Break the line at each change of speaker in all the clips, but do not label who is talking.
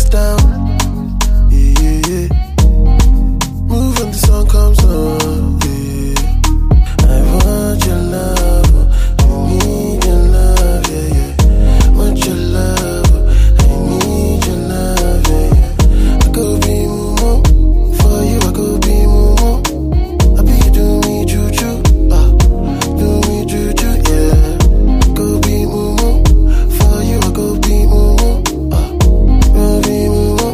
waist down. Yeah, yeah, yeah. Move when the sun comes on. Yeah. I want your love. I need your love. Yeah, yeah. Want your love. I need your love. Yeah, yeah. I go be mumu. For you, I go be mumu. I be you do me juju. Do me juju. Yeah. Go be mumu. For you, I go be mumu. Go be mumu.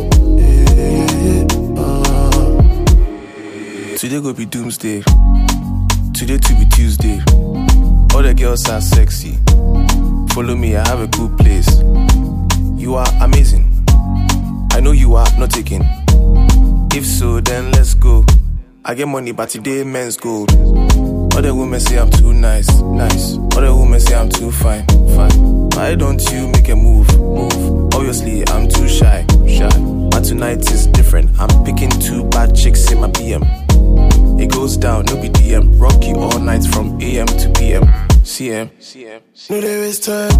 Today go be doomsday. Today to be Tuesday. All the girls are sexy. Follow me, I have a cool place. You are amazing. I know you are not taking. If so, then let's go. I get money, but today men's gold. Other women say I'm too nice. Other women say I'm too fine. Why don't you make a move? Obviously, I'm too shy. But tonight is different. I'm picking 2 bad chicks in my BM. It goes down, no BDM. Rock you all night from AM to PM. CM. No, there is time.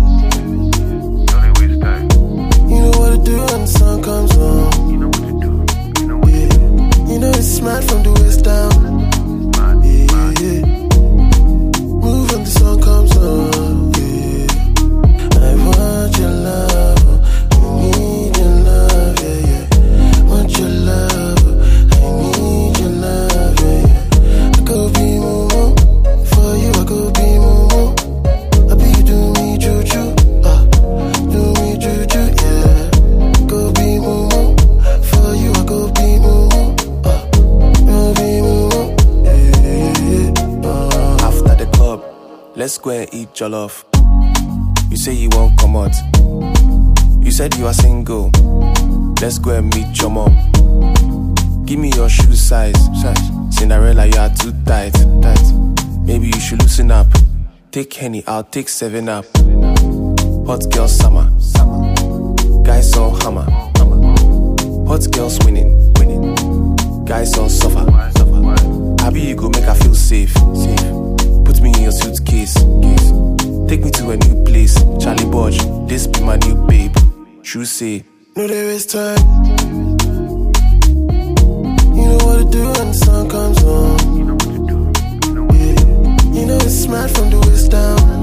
You know what to do when the sun comes on. You know it's smart from the waist down. Yeah. Move when the sun comes on. Yeah. I want your love. I need your love. Yeah, yeah. Want your love. I need your love. Yeah, yeah. I go be mumu. For you, I go be mumu. I be you do me juju. Do me juju. Yeah. Go be mumu. For you, I go be mumu. After the club, let's go and eat jollof. You say you won't come out. You said you are single. Let's go and meet your mom. Give me your shoe size. Cinderella, you are too tight. Maybe you should loosen up. Take Henny, I'll take 7 up. Hot girl summer. Guys all hammer. Hot girls winning. Guys all suffer. Happy you go make her feel safe. Put me in your suitcase. Take me to a new place. Charlie Bodge, this be my new babe. True say, no, there is time. You know what to do when the sun comes on. Yeah. You know it's smart from the waist down.